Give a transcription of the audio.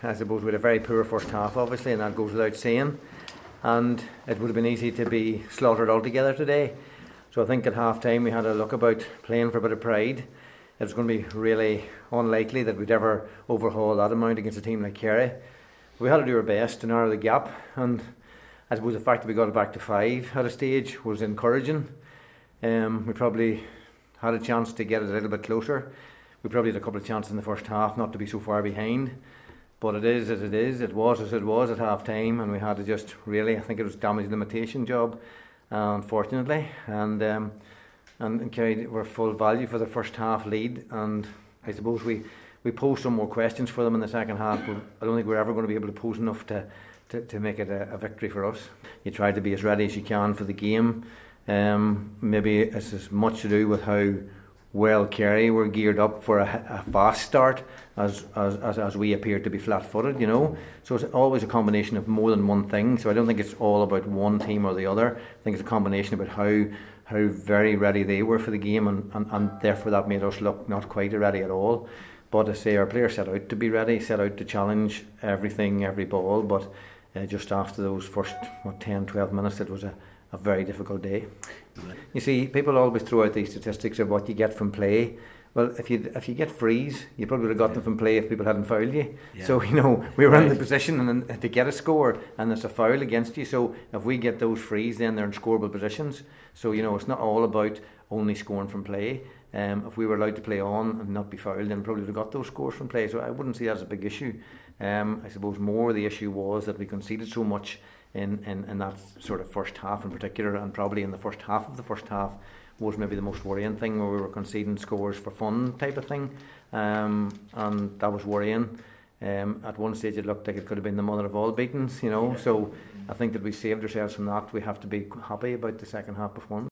I suppose we had a very poor first half, obviously, and that goes without saying. And it would have been easy to be slaughtered altogether today. So I think at half time we had a look about playing for a bit of pride. It was going to be really unlikely that we'd ever overhaul that amount against a team like Kerry. We had to do our best to narrow the gap, and I suppose the fact that we got it back to 5 at a stage was encouraging. We probably had a chance to get it a little bit closer. We probably had a couple of chances in the first half not to be so far behind. But it is as it is. It was as it was at half time, and we had to just really, I think it was damage limitation job, unfortunately. And Kerry were full value for the first half lead, and I suppose we posed some more questions for them in the second half, but I don't think we're ever going to be able to pose enough to make it a victory for us. You try to be as ready as you can for the game. Maybe it's as much to do with how well Kerry were geared up for a fast start as we appeared to be flat-footed, you know. So it's always a combination of more than one thing. So I don't think it's all about one team or the other. I think it's a combination about how very ready they were for the game, and therefore that made us look not quite ready at all. But I say our players set out to be ready, set out to challenge everything, every ball, but just after those first 10-12 minutes it was a very difficult day. You see, people always throw out these statistics of what you get from play. Well, if you get frees, you probably would have got them from play if people hadn't fouled you. Yeah. So, you know, we were in the position to get a score, and there's a foul against you. So if we get those frees, then they're in scoreable positions. So, you know, it's not all about only scoring from play. If we were allowed to play on and not be fouled, then probably would have got those scores from play. So I wouldn't see that as a big issue. I suppose more the issue was that we conceded so much in that sort of first half in particular, and probably in the first half of the first half was maybe the most worrying thing, where we were conceding scores for fun type of thing, and that was worrying. At one stage it looked like it could have been the mother of all beatings, you know. So I think that we saved ourselves from that. We have to be happy about the second half performance.